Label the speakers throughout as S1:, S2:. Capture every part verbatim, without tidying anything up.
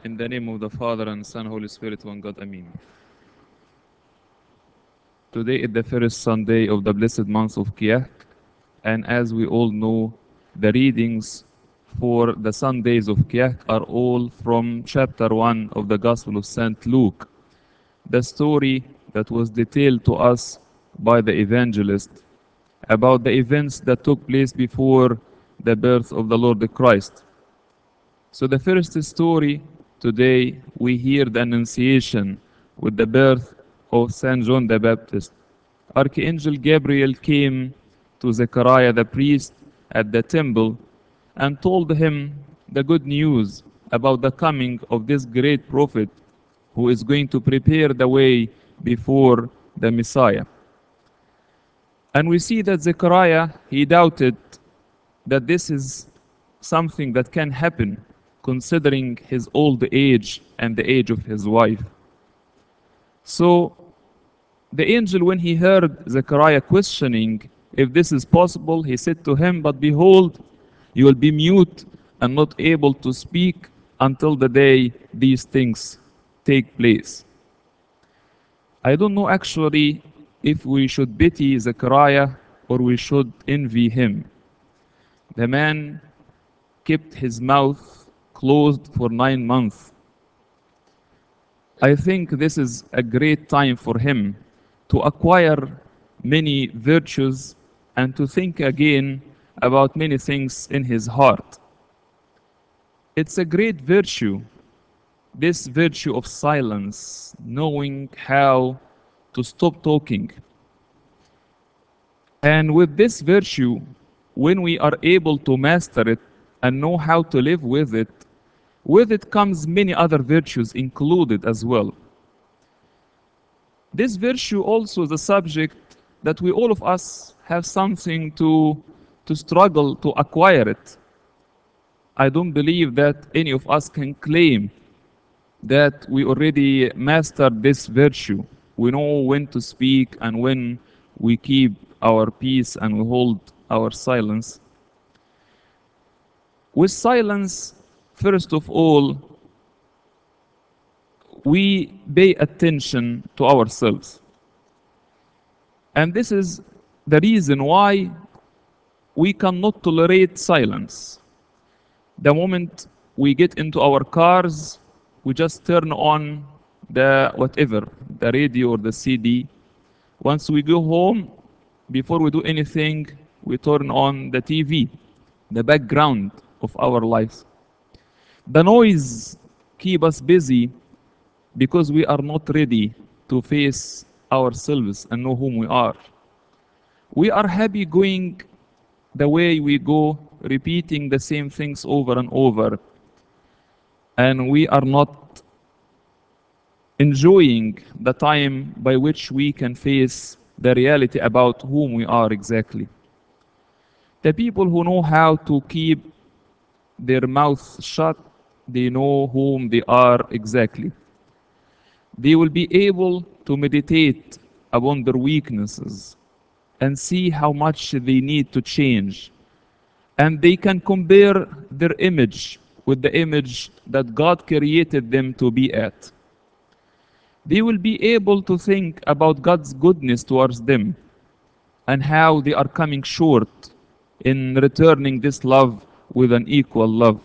S1: In the name of the Father and Son, Holy Spirit, one God, Amen. Today is the first Sunday of the blessed month of Kiyah, and as we all know, the readings for the Sundays of Kiyah are all from chapter one of the Gospel of Saint Luke, the story that was detailed to us by the evangelist about the events that took place before the birth of the Lord Christ. So the first story today, we hear the Annunciation with the birth of Saint John the Baptist. Archangel Gabriel came to Zechariah the priest at the temple and told him the good news about the coming of this great prophet who is going to prepare the way before the Messiah. And we see that Zechariah, he doubted that this is something that can happen considering his old age and the age of his wife. So the angel, when he heard Zechariah questioning if this is possible, he said to him, "But behold, you will be mute and not able to speak until the day these things take place." I don't know actually if we should pity Zechariah or we should envy him. The man kept his mouth closed for nine months. I think this is a great time for him to acquire many virtues and to think again about many things in his heart. It's a great virtue, this virtue of silence, knowing how to stop talking. And with this virtue, when we are able to master it and know how to live with it, with it comes many other virtues included as well. This virtue also is a subject that we all of us have something to, to struggle to acquire it. I don't believe that any of us can claim that we already mastered this virtue. We know when to speak and when we keep our peace and we hold our silence. With silence, first of all, we pay attention to ourselves. And this is the reason why we cannot tolerate silence. The moment we get into our cars, we just turn on the whatever, the radio or the C D. Once we go home, before we do anything, we turn on the T V, the background of our lives. The noise keep us busy because we are not ready to face ourselves and know whom we are. We are happy going the way we go, repeating the same things over and over, and we are not enjoying the time by which we can face the reality about whom we are exactly. The people who know how to keep their mouths shut, they know whom they are exactly. They will be able to meditate upon their weaknesses and see how much they need to change. And they can compare their image with the image that God created them to be at. They will be able to think about God's goodness towards them and how they are coming short in returning this love with an equal love.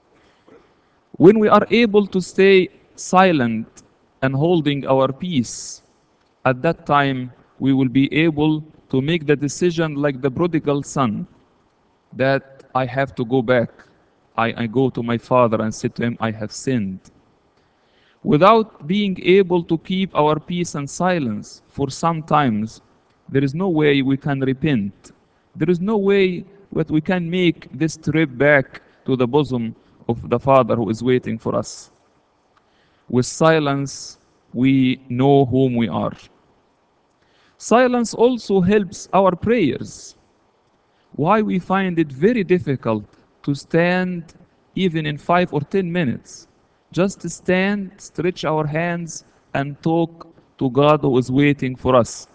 S1: When we are able to stay silent and holding our peace, at that time we will be able to make the decision like the prodigal son, that I have to go back. I, I go to my father and say to him, I have sinned. Without being able to keep our peace and silence for some times, there is no way we can repent. There is no way that we can make this trip back to the bosom of the Father who is waiting for us. With silence, we know whom we are. Silence also helps our prayers. Why we find it very difficult to stand even in five or ten minutes. Just stand, stretch our hands, and talk to God who is waiting for us.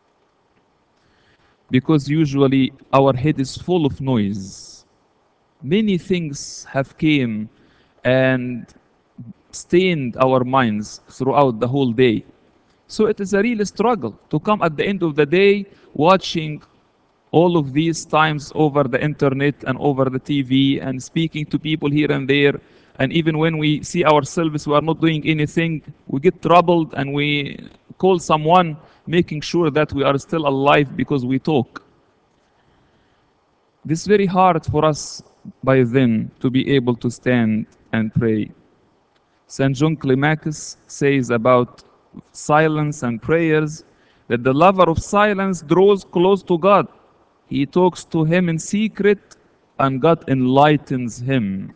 S1: Because usually our head is full of noise. Many things have came and stained our minds throughout the whole day. So it is a real struggle to come at the end of the day watching all of these times over the internet and over the T V and speaking to people here and there. And even when we see ourselves, we are not doing anything, we get troubled and we call someone, making sure that we are still alive because we talk. This is very hard for us by then to be able to stand and pray. Saint John Climacus says about silence and prayers that the lover of silence draws close to God. He talks to him in secret and God enlightens him.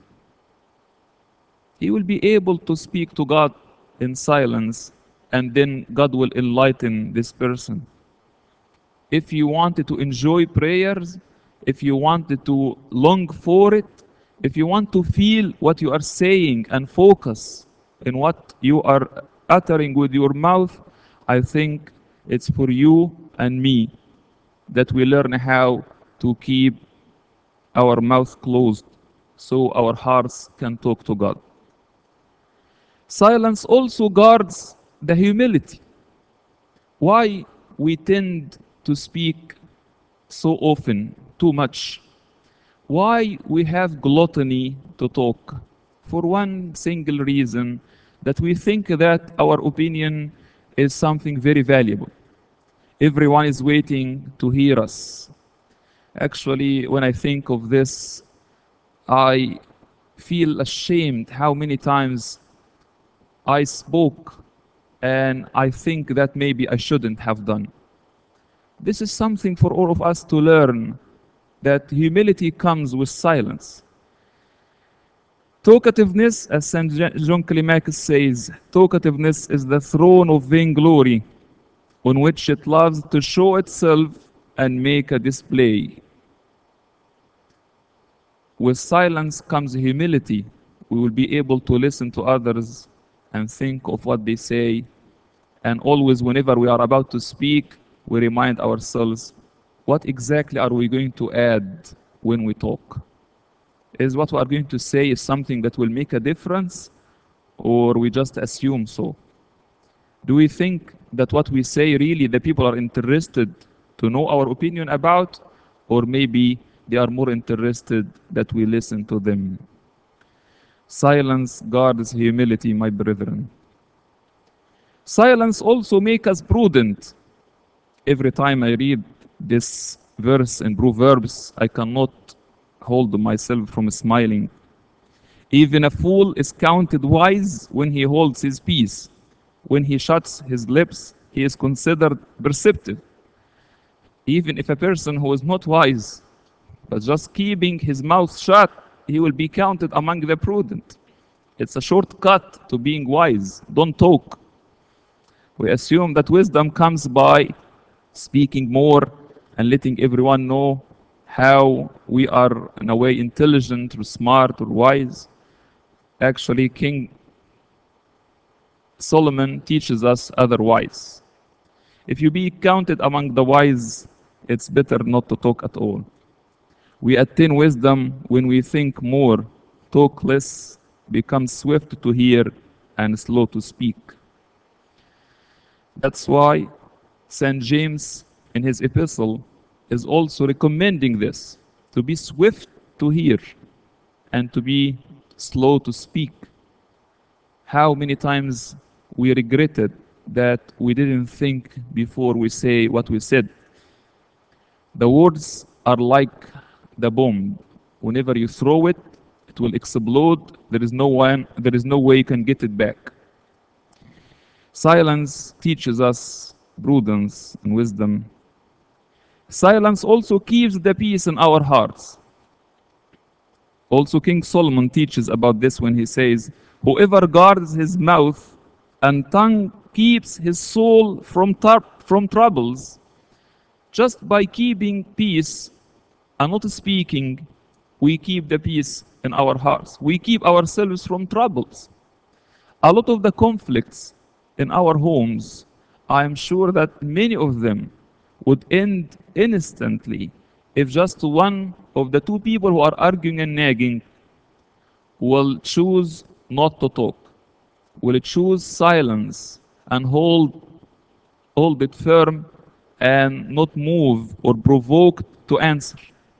S1: He will be able to speak to God in silence and then God will enlighten this person. If you wanted to enjoy prayers, if you wanted to long for it, if you want to feel what you are saying and focus in what you are uttering with your mouth, I think it's for you and me that we learn how to keep our mouth closed so our hearts can talk to God. Silence also guards the humility. Why we tend to speak so often, too much? Why we have gluttony to talk? For one single reason, that we think that our opinion is something very valuable. Everyone is waiting to hear us. Actually, when I think of this, I feel ashamed how many times I spoke and I think that maybe I shouldn't have done. This is something for all of us to learn, that humility comes with silence. Talkativeness, as Saint John Climacus says, talkativeness is the throne of vainglory on which it loves to show itself and make a display. With silence comes humility. We will be able to listen to others and think of what they say. And always, whenever we are about to speak, we remind ourselves, what exactly are we going to add when we talk? Is what we are going to say is something that will make a difference, or we just assume so? Do we think that what we say really the people are interested to know our opinion about, or maybe they are more interested that we listen to them? Silence guards humility, my brethren. Silence also makes us prudent. Every time I read this verse in Proverbs, I cannot hold myself from smiling. Even a fool is counted wise when he holds his peace. When he shuts his lips, he is considered perceptive. Even if a person who is not wise, but just keeping his mouth shut, he will be counted among the prudent. It's a shortcut to being wise. Don't talk. We assume that wisdom comes by speaking more and letting everyone know how we are, in a way, intelligent or smart or wise. Actually, King Solomon teaches us otherwise. If you be counted among the wise, it's better not to talk at all. We attain wisdom when we think more, talk less, become swift to hear, and slow to speak. That's why Saint James, in his epistle, is also recommending this, to be swift to hear and to be slow to speak. How many times we regretted that we didn't think before we say what we said. The words are like the bomb. Whenever you throw it, it will explode. There is no one, there is no way you can get it back. Silence teaches us prudence and wisdom. Silence also keeps the peace in our hearts. Also, King Solomon teaches about this when he says, whoever guards his mouth and tongue keeps his soul from, tar- from troubles. Just by keeping peace and not speaking, we keep the peace in our hearts. We keep ourselves from troubles. A lot of the conflicts in our homes, I am sure that many of them would end instantly if just one of the two people who are arguing and nagging will choose not to talk. will choose silence and hold, hold it firm and not move or provoke to answer.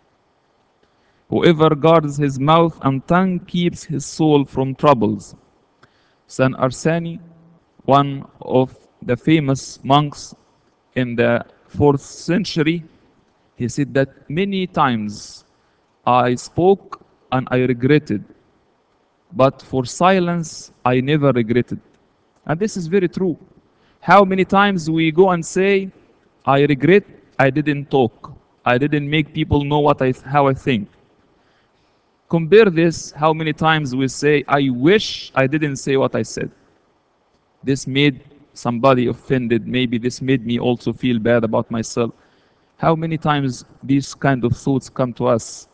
S1: Whoever guards his mouth and tongue keeps his soul from troubles. Saint Arseni, one of the famous monks in the fourth century, he said that many times I spoke and I regretted, but for silence I never regretted. And this is very true. How many times we go and say, I regret I didn't talk. I didn't make people know what I, how I think. Compare this, how many times we say, I wish I didn't say what I said. This made somebody offended. Maybe this made me also feel bad about myself. How many times these kind of thoughts come to us?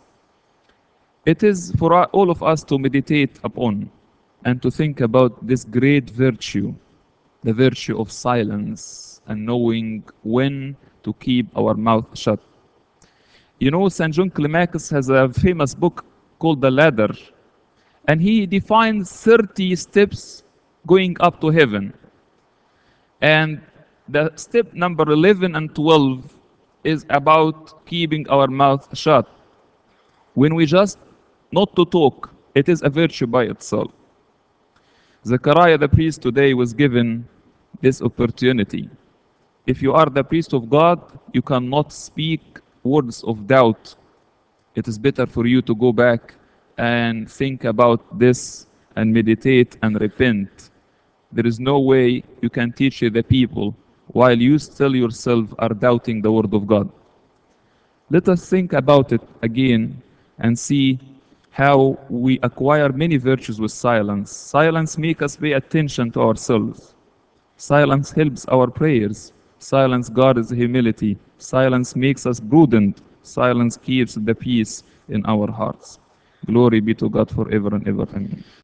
S1: It is for all of us to meditate upon and to think about this great virtue, the virtue of silence and knowing when to keep our mouth shut. You know, Saint John Climacus has a famous book called The Ladder, and he defines thirty steps going up to heaven. And the step number eleven and twelve is about keeping our mouth shut. When we just not to talk, it is a virtue by itself. Zechariah the priest today was given this opportunity. If you are the priest of God, you cannot speak words of doubt. It is better for you to go back and think about this and meditate and repent. There is no way you can teach the people while you still yourself are doubting the word of God. Let us think about it again and see how we acquire many virtues with silence. Silence makes us pay attention to ourselves. Silence helps our prayers. Silence guards humility. Silence makes us prudent. Silence keeps the peace in our hearts. Glory be to God forever and ever. Amen.